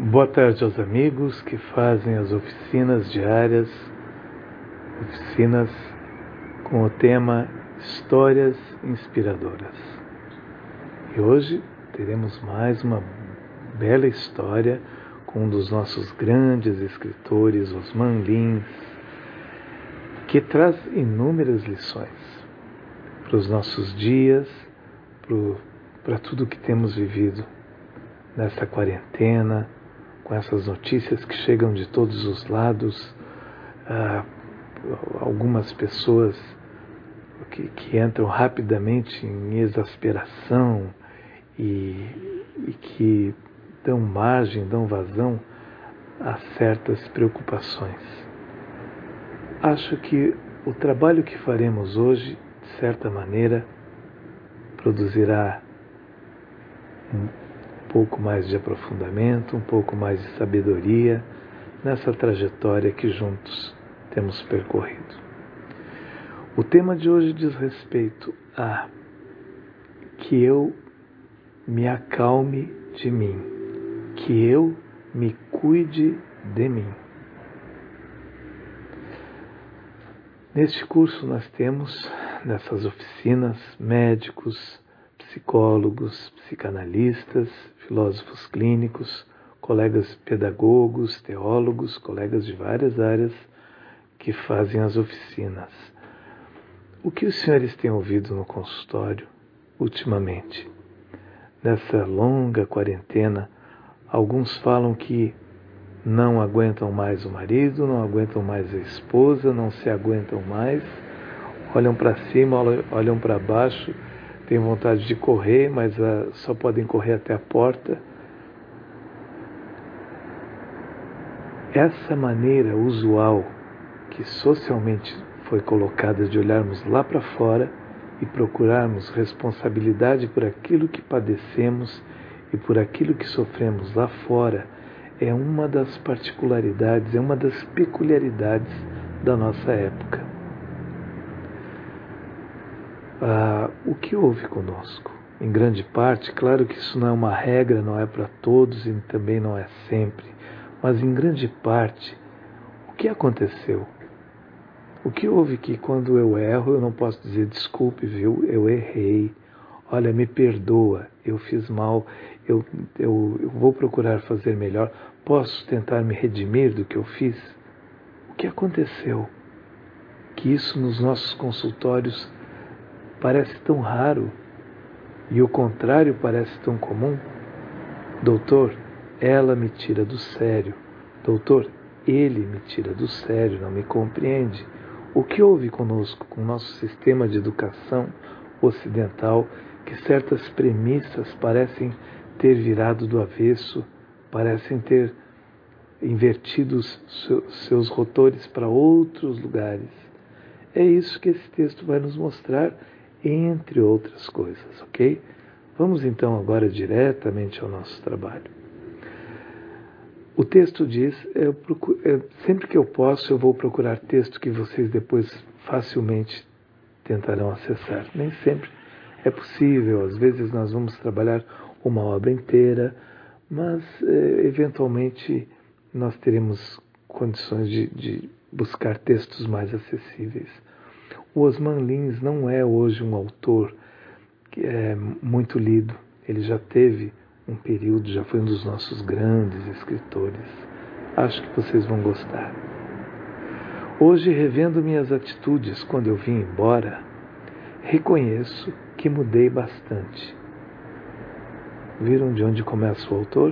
Boa tarde aos amigos que fazem as oficinas diárias, oficinas com o tema Histórias Inspiradoras. E hoje teremos mais uma bela história com um dos nossos grandes escritores, Osman Lins, que traz inúmeras lições para os nossos dias, para tudo que temos vivido nessa quarentena, com essas notícias que chegam de todos os lados, algumas pessoas que entram rapidamente em exasperação e que dão margem, dão vazão a certas preocupações. Acho que o trabalho que faremos hoje, de certa maneira, produzirá um pouco mais de aprofundamento, um pouco mais de sabedoria nessa trajetória que juntos temos percorrido. O tema de hoje diz respeito a que eu me acalme de mim, que eu me cuide de mim. Neste curso nós temos, nessas oficinas, médicos, psicólogos, psicanalistas, filósofos clínicos, colegas pedagogos, teólogos, colegas de várias áreas que fazem as oficinas. O que os senhores têm ouvido no consultório ultimamente? Nessa longa quarentena, alguns falam que não aguentam mais o marido, não aguentam mais a esposa, não se aguentam mais, olham para cima, olham para baixo, têm vontade de correr, mas só podem correr até a porta. Essa maneira usual que socialmente foi colocada de olharmos lá para fora e procurarmos responsabilidade por aquilo que padecemos e por aquilo que sofremos lá fora é uma das particularidades, é uma das peculiaridades da nossa época. O que houve conosco? Em grande parte, claro que isso não é uma regra, não é para todos e também não é sempre, mas em grande parte, o que aconteceu? O que houve que quando eu erro, eu não posso dizer desculpe, viu, eu errei, olha, me perdoa, eu fiz mal, eu vou procurar fazer melhor, posso tentar me redimir do que eu fiz? O que aconteceu? Que isso nos nossos consultórios parece tão raro e o contrário parece tão comum. Doutor, ela me tira do sério. Doutor, ele me tira do sério, não me compreende. O que houve conosco, com o nosso sistema de educação ocidental, que certas premissas parecem ter virado do avesso, parecem ter invertido seus rotores para outros lugares? É isso que esse texto vai nos mostrar, entre outras coisas, ok? Vamos então agora diretamente ao nosso trabalho. O texto diz, sempre que eu posso, eu vou procurar texto que vocês depois facilmente tentarão acessar. Nem sempre é possível, às vezes nós vamos trabalhar uma obra inteira, mas eventualmente nós teremos condições de buscar textos mais acessíveis. O Osman Lins não é hoje um autor que é muito lido. Ele já teve um período, já foi um dos nossos grandes escritores. Acho que vocês vão gostar. Hoje, revendo minhas atitudes quando eu vim embora, reconheço que mudei bastante. Viram de onde começa o autor?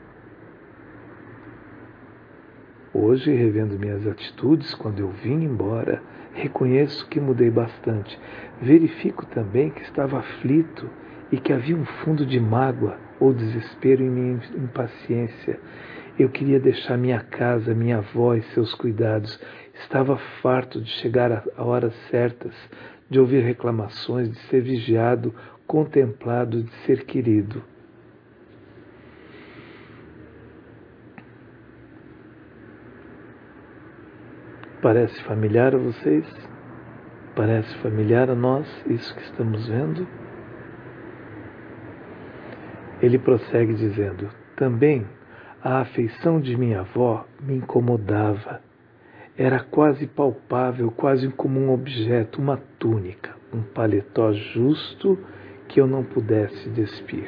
Hoje, revendo minhas atitudes quando eu vim embora, reconheço que mudei bastante. Verifico também que estava aflito e que havia um fundo de mágoa ou desespero em minha impaciência. Eu queria deixar minha casa, minha avó e seus cuidados. Estava farto de chegar a horas certas, de ouvir reclamações, de ser vigiado, contemplado, de ser querido. Parece familiar a vocês? Parece familiar a nós, isso que estamos vendo? Ele prossegue dizendo, também A afeição de minha avó me incomodava. Era quase palpável, quase como um objeto, uma túnica, um paletó justo que eu não pudesse despir.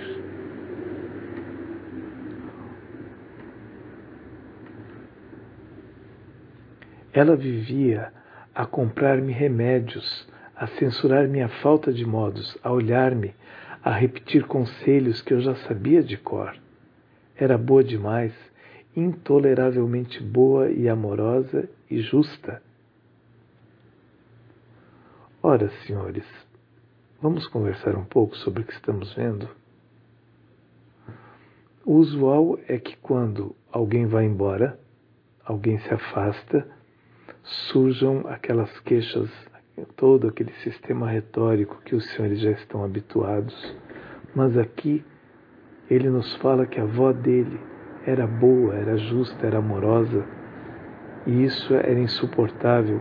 Ela vivia a comprar-me remédios, a censurar minha falta de modos, a olhar-me, a repetir conselhos que eu já sabia de cor. Era boa demais, intoleravelmente boa e amorosa e justa. Ora, senhores, vamos conversar um pouco sobre o que estamos vendo? O usual é que quando alguém vai embora, alguém se afasta, surjam aquelas queixas, todo aquele sistema retórico que os senhores já estão habituados. Mas aqui ele nos fala que a avó dele era boa, era justa, era amorosa, e isso era insuportável.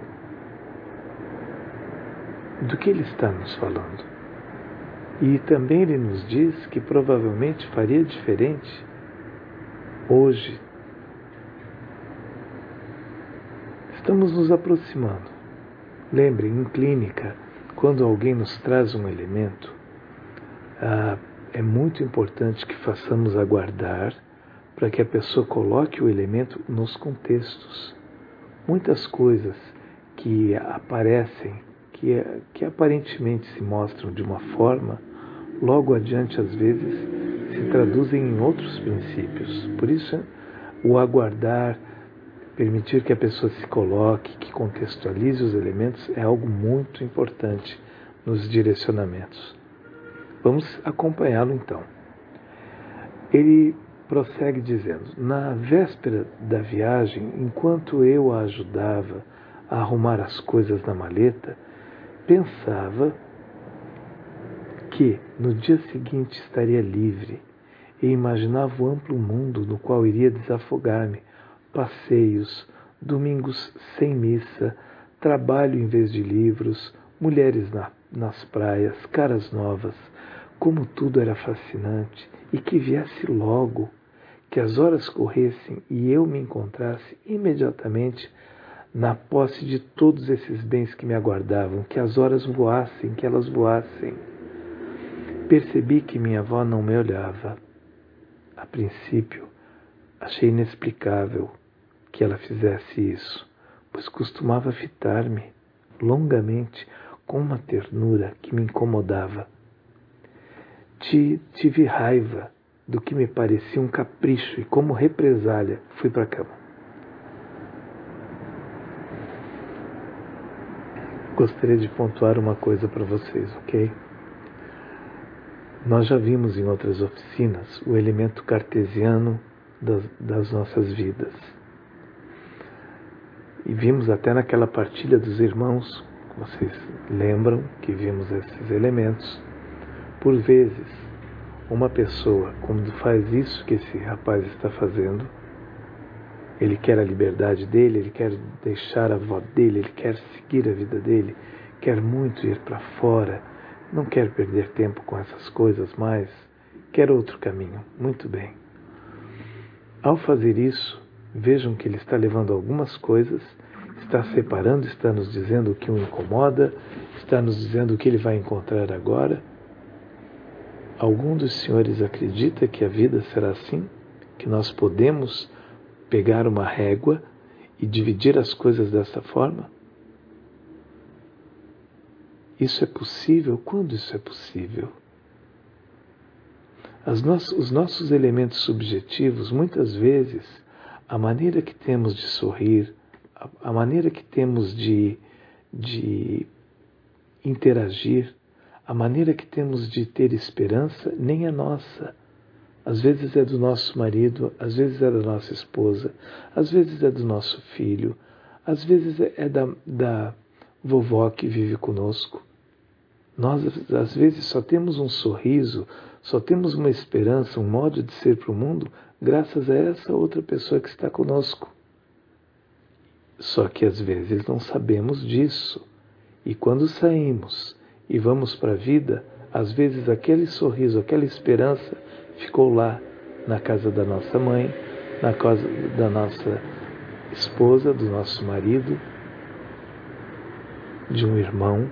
Do que ele está nos falando? E também ele nos diz que provavelmente faria diferente hoje. Estamos nos aproximando. Lembrem, em clínica, quando alguém nos traz um elemento, é muito importante que façamos aguardar para que a pessoa coloque o elemento nos contextos. Muitas coisas que aparecem, que aparentemente se mostram de uma forma, logo adiante às vezes se traduzem em outros princípios. Por isso, o aguardar, permitir que a pessoa se coloque, que contextualize os elementos é algo muito importante nos direcionamentos. Vamos acompanhá-lo então. Ele prossegue dizendo: na véspera da viagem, enquanto eu a ajudava a arrumar as coisas na maleta, pensava que no dia seguinte estaria livre e imaginava o amplo mundo no qual iria desafogar-me, passeios, domingos sem missa, trabalho em vez de livros, mulheres nas praias, caras novas, como tudo era fascinante, e que viesse logo, que as horas corressem e eu me encontrasse imediatamente na posse de todos esses bens que me aguardavam, que as horas voassem, que elas voassem. Percebi que minha avó não me olhava. A princípio, achei inexplicável que ela fizesse isso, pois costumava fitar-me longamente com uma ternura que me incomodava. Tive raiva do que me parecia um capricho e, como represália, fui para a cama. Gostaria de pontuar uma coisa para vocês, ok? Nós já vimos em outras oficinas o elemento cartesiano das nossas vidas. E vimos até naquela partilha dos irmãos, vocês lembram que vimos esses elementos. Por vezes, uma pessoa, quando faz isso que esse rapaz está fazendo, ele quer a liberdade dele, ele quer deixar a avó dele, ele quer seguir a vida dele, quer muito ir para fora, não quer perder tempo com essas coisas mais, quer outro caminho. Muito bem. Ao fazer isso, vejam que ele está levando algumas coisas, está separando, está nos dizendo o que o incomoda, está nos dizendo o que ele vai encontrar agora. Algum dos senhores acredita que a vida será assim? Que nós podemos pegar uma régua e dividir as coisas dessa forma? Isso é possível? Quando isso é possível? Os nossos elementos subjetivos, muitas vezes, a maneira que temos de sorrir, a maneira que temos de interagir, a maneira que temos de ter esperança, nem é nossa. Às vezes é do nosso marido, às vezes é da nossa esposa, às vezes é do nosso filho, às vezes é da vovó que vive conosco. Nós, às vezes, só temos um sorriso, só temos uma esperança, um modo de ser para o mundo, graças a essa outra pessoa que está conosco. Só que, às vezes, não sabemos disso. E quando saímos e vamos para a vida, às vezes aquele sorriso, aquela esperança ficou lá na casa da nossa mãe, na causa da nossa esposa, do nosso marido, de um irmão.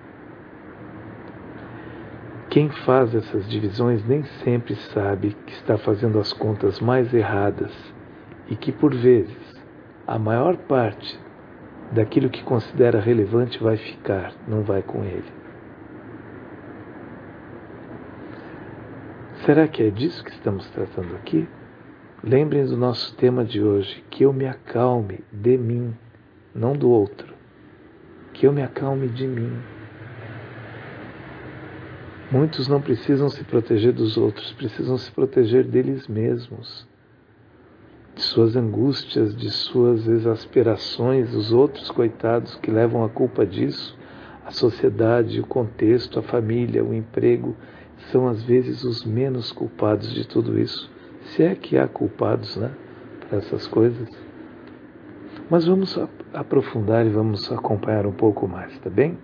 Quem faz essas divisões nem sempre sabe que está fazendo as contas mais erradas e que, por vezes, a maior parte daquilo que considera relevante vai ficar, não vai com ele. Será que é disso que estamos tratando aqui? Lembrem do nosso tema de hoje, que eu me acalme de mim, não do outro. Que eu me acalme de mim. Muitos não precisam se proteger dos outros, precisam se proteger deles mesmos, de suas angústias, de suas exasperações, os outros coitados que levam a culpa disso, a sociedade, o contexto, a família, o emprego, são às vezes os menos culpados de tudo isso, se é que há culpados, né, para essas coisas. Mas vamos aprofundar e vamos acompanhar um pouco mais, tá bem?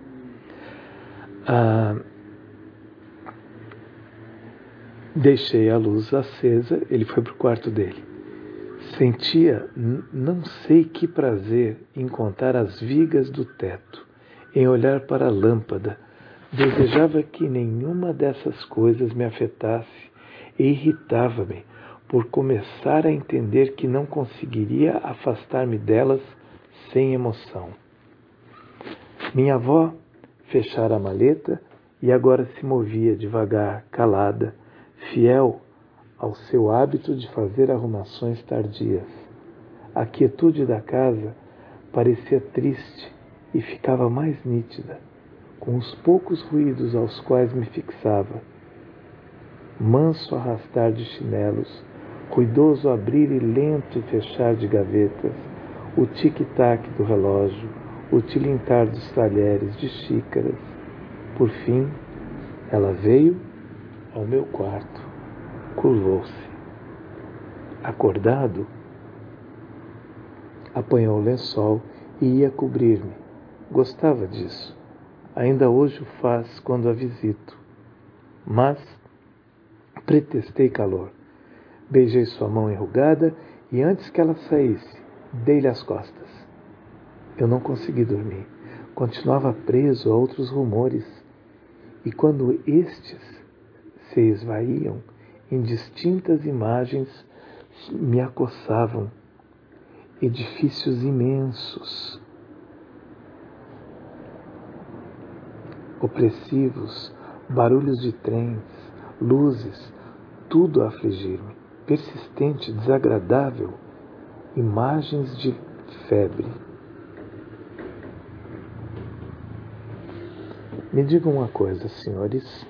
Deixei a luz acesa, ele foi para o quarto dele. Sentia não sei que prazer em contar as vigas do teto, em olhar para a lâmpada. Desejava que nenhuma dessas coisas me afetasse e irritava-me por começar a entender que não conseguiria afastar-me delas sem emoção. Minha avó fechara a maleta e agora se movia devagar, calada, fiel ao seu hábito de fazer arrumações tardias. A quietude da casa parecia triste e ficava mais nítida, com os poucos ruídos aos quais me fixava. Manso arrastar de chinelos, ruidoso abrir e lento fechar de gavetas, o tic-tac do relógio, o tilintar dos talheres, de xícaras. Por fim, ela veio ao meu quarto, curvou-se. Acordado, apanhou o lençol e ia cobrir-me. Gostava disso. Ainda hoje o faz quando a visito. Mas pretextei calor. Beijei sua mão enrugada e antes que ela saísse, dei-lhe as costas. Eu não consegui dormir. Continuava preso a outros rumores. E quando estes se esvaíam, indistintas imagens me acossavam. Edifícios imensos, opressivos, barulhos de trens, luzes, tudo a afligir-me. Persistente, desagradável, imagens de febre. Me digam uma coisa, senhores.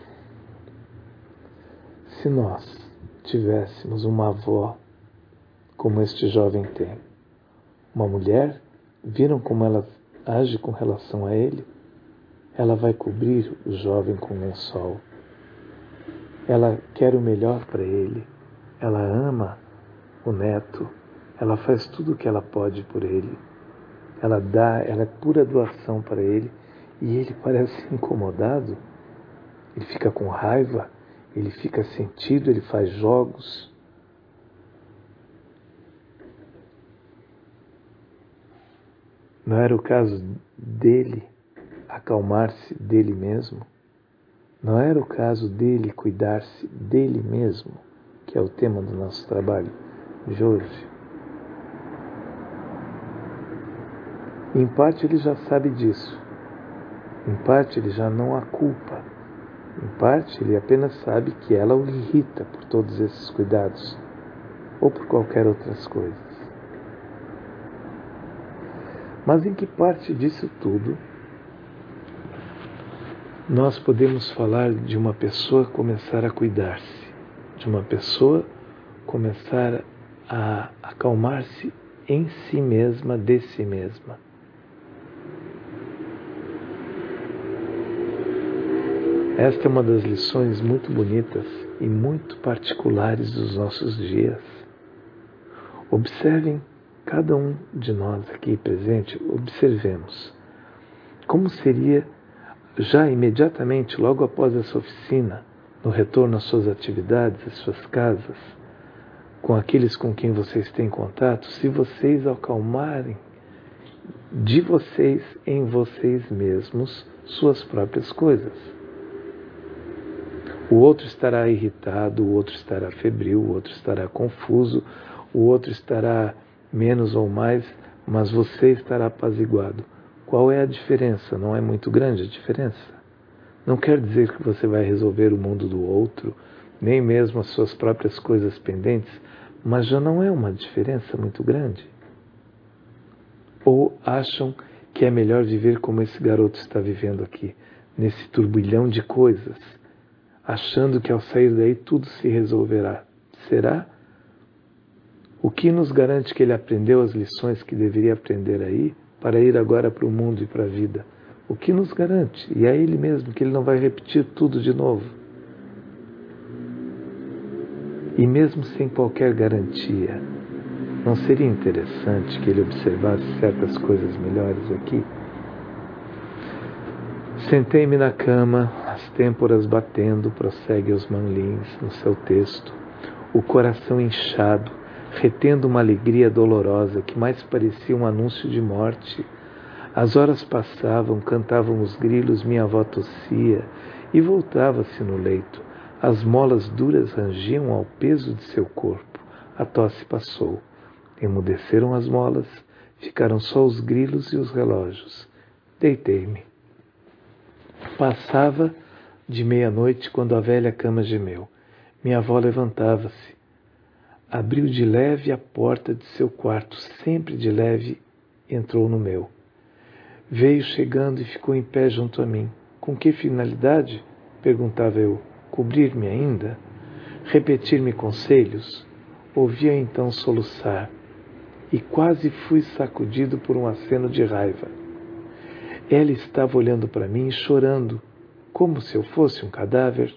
Se nós tivéssemos uma avó como este jovem tem, uma mulher, viram como ela age com relação a ele? Ela vai cobrir o jovem com lençol. Ela quer o melhor para ele. Ela ama o neto. Ela faz tudo o que ela pode por ele. Ela é pura doação para ele. E ele parece incomodado. Ele fica com raiva. Ele fica sentido. Ele faz jogos. Não era o caso dele acalmar-se dele mesmo? Não era o caso dele cuidar-se dele mesmo, que é o tema do nosso trabalho de hoje? Em parte ele já sabe disso. Em parte ele já não a culpa. Em parte ele apenas sabe que ela o irrita por todos esses cuidados, ou por qualquer outras coisas. Mas em que parte disso tudo nós podemos falar de uma pessoa começar a cuidar-se, de uma pessoa começar a acalmar-se em si mesma, de si mesma? Esta é uma das lições muito bonitas e muito particulares dos nossos dias. Observem, cada um de nós aqui presente, observemos como seria já imediatamente, logo após essa oficina, no retorno às suas atividades, às suas casas, com aqueles com quem vocês têm contato, se vocês acalmarem de vocês em vocês mesmos suas próprias coisas. O outro estará irritado, o outro estará febril, o outro estará confuso, o outro estará menos ou mais, mas você estará apaziguado. Qual é a diferença? Não é muito grande a diferença. Não quer dizer que você vai resolver o mundo do outro, nem mesmo as suas próprias coisas pendentes, mas já não é uma diferença muito grande. Ou acham que é melhor viver como esse garoto está vivendo aqui, nesse turbilhão de coisas, achando que ao sair daí tudo se resolverá. Será? O que nos garante que ele aprendeu as lições que deveria aprender aí, para ir agora para o mundo e para a vida? O que nos garante? E é ele mesmo que ele não vai repetir tudo de novo. E mesmo sem qualquer garantia, não seria interessante que ele observasse certas coisas melhores aqui? Sentei-me na cama, as têmporas batendo, prossegue Osman Lins no seu texto, o coração inchado, retendo uma alegria dolorosa que mais parecia um anúncio de morte. As horas passavam, cantavam os grilos, minha avó tossia e voltava-se no leito. As molas duras rangiam ao peso de seu corpo. A tosse passou. Emudeceram as molas, ficaram só os grilos e os relógios. Deitei-me. Passava de meia-noite quando a velha cama gemeu. Minha avó levantava-se. Abriu de leve a porta de seu quarto, sempre de leve, entrou no meu. Veio chegando e ficou em pé junto a mim. Com que finalidade? Perguntava eu. Cobrir-me ainda? Repetir-me conselhos? Ouvia então soluçar. E quase fui sacudido por um aceno de raiva. Ela estava olhando para mim e chorando, como se eu fosse um cadáver.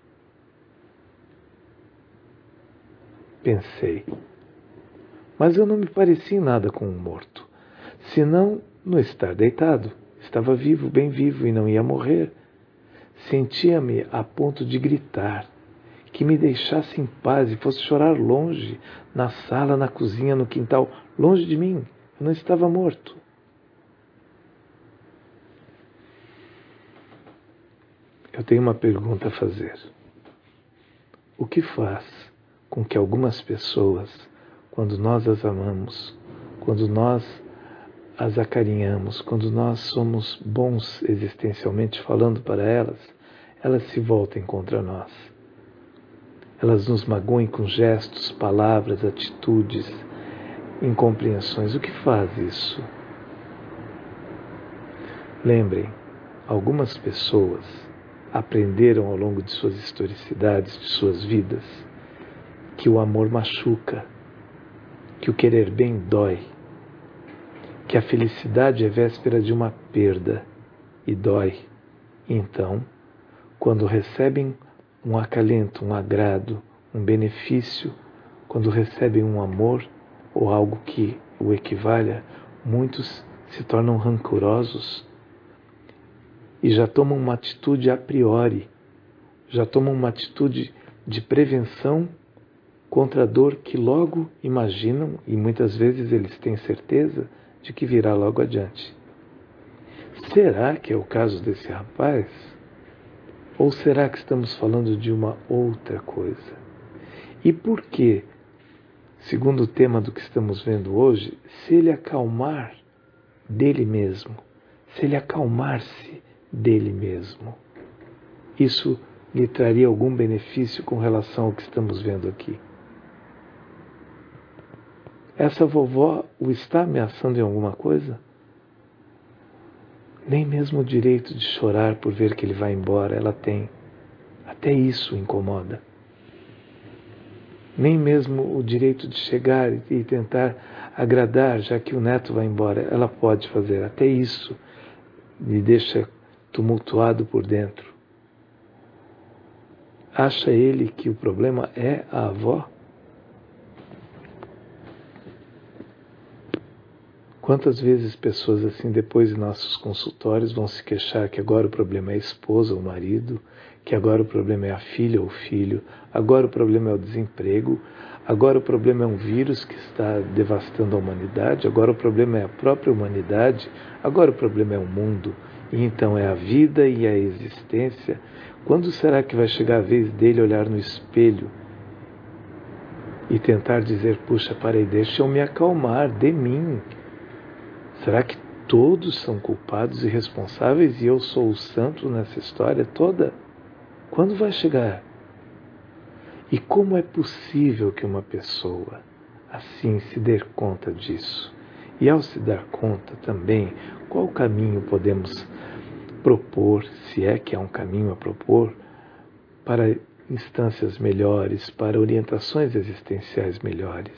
Pensei. Mas eu não me parecia em nada com um morto, senão no estar deitado. Estava vivo, bem vivo, e não ia morrer. Sentia-me a ponto de gritar, que me deixasse em paz e fosse chorar longe, na sala, na cozinha, no quintal, longe de mim. Eu não estava morto. Eu tenho uma pergunta a fazer. O que faz com que algumas pessoas, quando nós as amamos, quando nós as acarinhamos, quando nós somos bons existencialmente falando para elas, elas se voltem contra nós? Elas nos magoem com gestos, palavras, atitudes, incompreensões. O que faz isso? Lembrem, algumas pessoas aprenderam ao longo de suas historicidades, de suas vidas, que o amor machuca, que o querer bem dói, que a felicidade é véspera de uma perda e dói. Então, quando recebem um acalento, um agrado, um benefício, quando recebem um amor ou algo que o equivalha, muitos se tornam rancorosos e já tomam uma atitude a priori, já tomam uma atitude de prevenção contra a dor que logo imaginam, e muitas vezes eles têm certeza de que virá logo adiante. Será que é o caso desse rapaz? Ou será que estamos falando de uma outra coisa? E por que, segundo o tema do que estamos vendo hoje, se ele acalmar dele mesmo, se ele acalmar-se dele mesmo, isso lhe traria algum benefício com relação ao que estamos vendo aqui? Essa vovó o está ameaçando em alguma coisa? Nem mesmo o direito de chorar por ver que ele vai embora ela tem. Até isso o incomoda. Nem mesmo o direito de chegar e tentar agradar, já que o neto vai embora, ela pode fazer. Até isso lhe deixa tumultuado por dentro. Acha ele que o problema é a avó? Quantas vezes pessoas assim, depois de nossos consultórios, vão se queixar que agora o problema é a esposa ou o marido, que agora o problema é a filha ou o filho, agora o problema é o desemprego, agora o problema é um vírus que está devastando a humanidade, agora o problema é a própria humanidade, agora o problema é o mundo, e então é a vida e a existência. Quando será que vai chegar a vez dele olhar no espelho e tentar dizer, puxa, peraí, deixa eu me acalmar de mim? Será que todos são culpados e responsáveis e eu sou o santo nessa história toda? Quando vai chegar? E como é possível que uma pessoa assim se dê conta disso? E ao se dar conta também, qual caminho podemos propor, se é que há um caminho a propor, para instâncias melhores, para orientações existenciais melhores?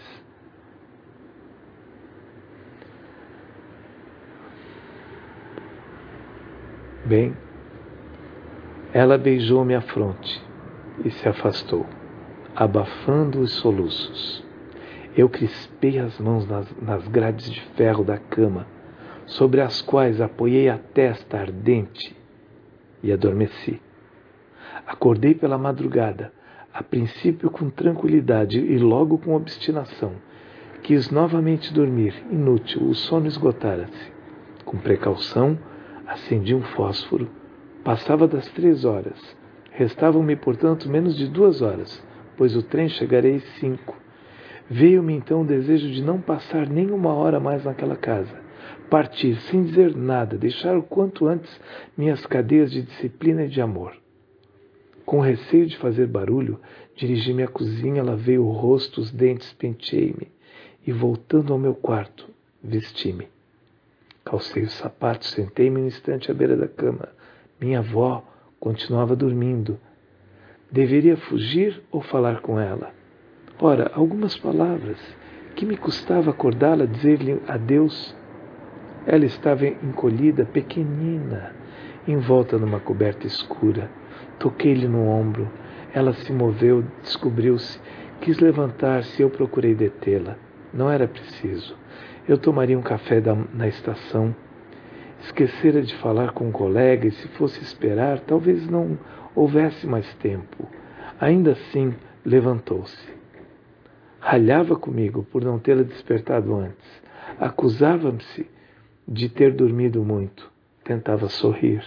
Bem, ela beijou-me a fronte e se afastou, abafando os soluços. Eu crispei as mãos nas grades de ferro da cama, sobre as quais apoiei a testa ardente, e adormeci. Acordei pela madrugada, a princípio com tranquilidade e logo com obstinação. Quis novamente dormir, inútil, o sono esgotara-se. Com precaução, acendi um fósforo. Passava das 3 horas. Restavam-me, portanto, menos de 2 horas, pois o trem chegaria às 5. Veio-me então o desejo de não passar nem uma hora mais naquela casa. Partir sem dizer nada, deixar o quanto antes minhas cadeias de disciplina e de amor. Com receio de fazer barulho, dirigi-me à cozinha, lavei o rosto, os dentes, penteei-me e, voltando ao meu quarto, vesti-me. Calcei os sapatos, sentei-me um instante à beira da cama. Minha avó continuava dormindo. Deveria fugir ou falar com ela? Ora, algumas palavras. Que me custava acordá-la, dizer-lhe adeus? Ela estava encolhida, pequenina, envolta numa coberta escura. Toquei-lhe no ombro. Ela se moveu, descobriu-se. Quis levantar-se e eu procurei detê-la. Não era preciso. Eu tomaria um café na estação. Esquecera de falar com um colega e, se fosse esperar, talvez não houvesse mais tempo. Ainda assim, levantou-se. Ralhava comigo por não tê-la despertado antes. Acusava-me-se de ter dormido muito. Tentava sorrir.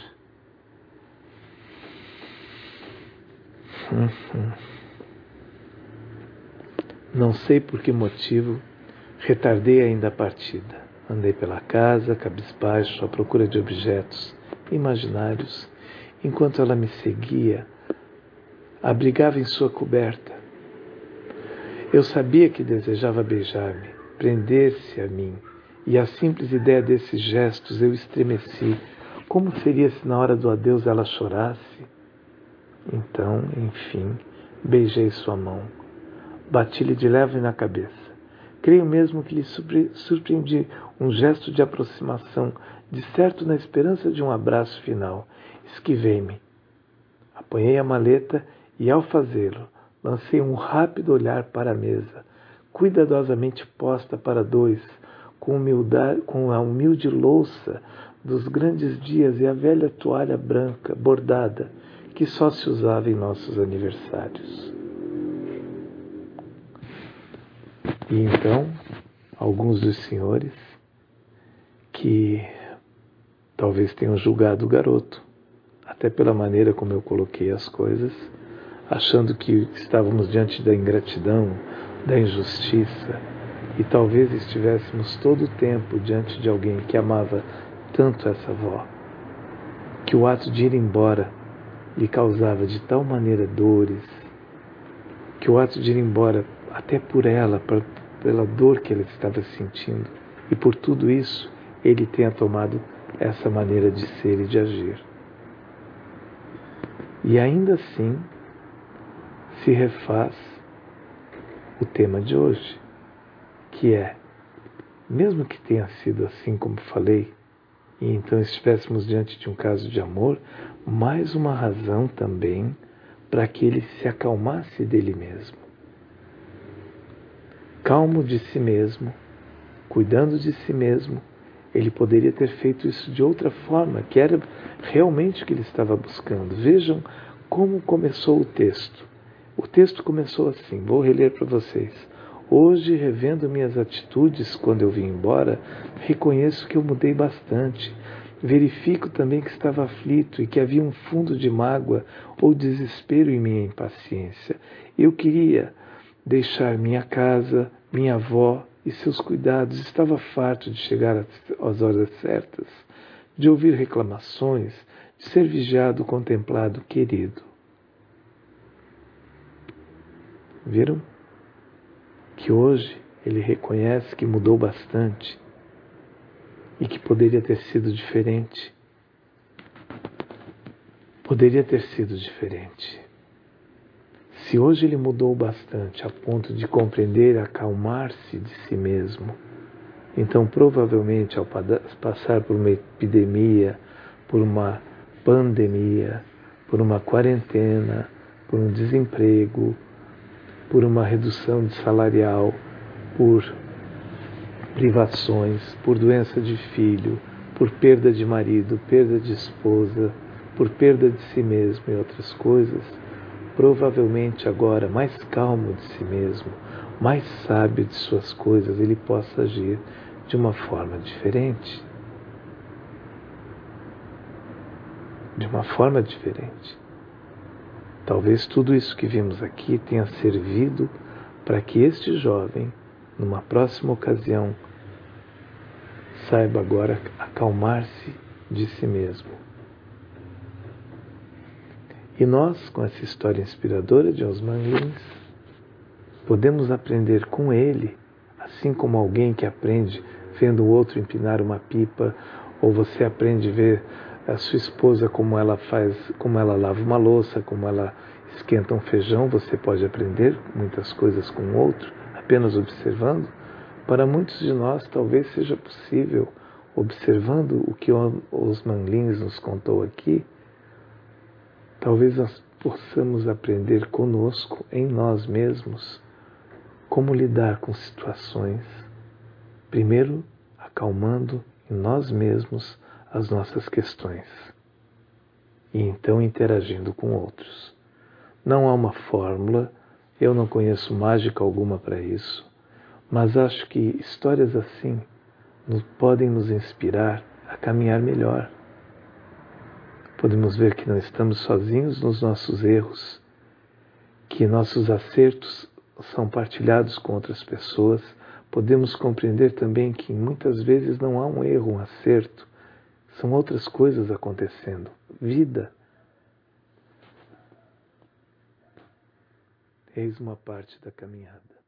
Não sei por que motivo retardei ainda a partida. Andei pela casa, cabisbaixo, à procura de objetos imaginários, enquanto ela me seguia, abrigava em sua coberta. Eu sabia que desejava beijar-me, prender-se a mim, e a simples ideia desses gestos eu estremeci. Como seria se na hora do adeus ela chorasse? Então, enfim, beijei sua mão. Bati-lhe de leve na cabeça. Creio mesmo que lhe surpreendi um gesto de aproximação, de certo na esperança de um abraço final. Esquivei-me. Apanhei a maleta e, ao fazê-lo, lancei um rápido olhar para a mesa, cuidadosamente posta para 2, com a humilde louça dos grandes dias e a velha toalha branca, bordada, que só se usava em nossos aniversários. E então, alguns dos senhores, que talvez tenham julgado o garoto, até pela maneira como eu coloquei as coisas, achando que estávamos diante da ingratidão, da injustiça, e talvez estivéssemos todo o tempo diante de alguém que amava tanto essa avó, que o ato de ir embora lhe causava de tal maneira dores, que o ato de ir embora, até por ela, pela dor que ele estava sentindo, e por tudo isso, ele tenha tomado essa maneira de ser e de agir. E ainda assim, se refaz o tema de hoje, que é, mesmo que tenha sido assim como falei, e então estivéssemos diante de um caso de amor, mais uma razão também para que ele se acalmasse dele mesmo. Calmo de si mesmo, cuidando de si mesmo, ele poderia ter feito isso de outra forma, que era realmente o que ele estava buscando. Vejam como começou o texto. O texto começou assim, vou reler para vocês. Hoje, revendo minhas atitudes quando eu vim embora, reconheço que eu mudei bastante. Verifico também que estava aflito e que havia um fundo de mágoa ou desespero em minha impaciência. Eu queria deixar minha casa, minha avó e seus cuidados. Estava farto de chegar às horas certas, de ouvir reclamações, de ser vigiado, contemplado, querido. Viram? Que hoje ele reconhece que mudou bastante e que poderia ter sido diferente. Poderia ter sido diferente. Se hoje ele mudou bastante a ponto de compreender e acalmar-se de si mesmo, então provavelmente ao passar por uma epidemia, por uma pandemia, por uma quarentena, por um desemprego, por uma redução de salarial, por privações, por doença de filho, por perda de marido, perda de esposa, por perda de si mesmo e outras coisas, provavelmente agora mais calmo de si mesmo, mais sábio de suas coisas, ele possa agir de uma forma diferente. De uma forma diferente. Talvez tudo isso que vimos aqui tenha servido para que este jovem, numa próxima ocasião, saiba agora acalmar-se de si mesmo. E nós, com essa história inspiradora de Osman Lins, podemos aprender com ele, assim como alguém que aprende vendo o outro empinar uma pipa, ou você aprende a ver a sua esposa como ela faz, como ela lava uma louça, como ela esquenta um feijão, você pode aprender muitas coisas com o outro, apenas observando. Para muitos de nós talvez seja possível, observando o que Osman Lins nos contou aqui, talvez nós possamos aprender conosco, em nós mesmos, como lidar com situações, primeiro acalmando em nós mesmos as nossas questões e então interagindo com outros. Não há uma fórmula, eu não conheço mágica alguma para isso, mas acho que histórias assim podem nos inspirar a caminhar melhor. Podemos ver que não estamos sozinhos nos nossos erros, que nossos acertos são partilhados com outras pessoas. Podemos compreender também que muitas vezes não há um erro, um acerto, são outras coisas acontecendo. Vida. Eis uma parte da caminhada.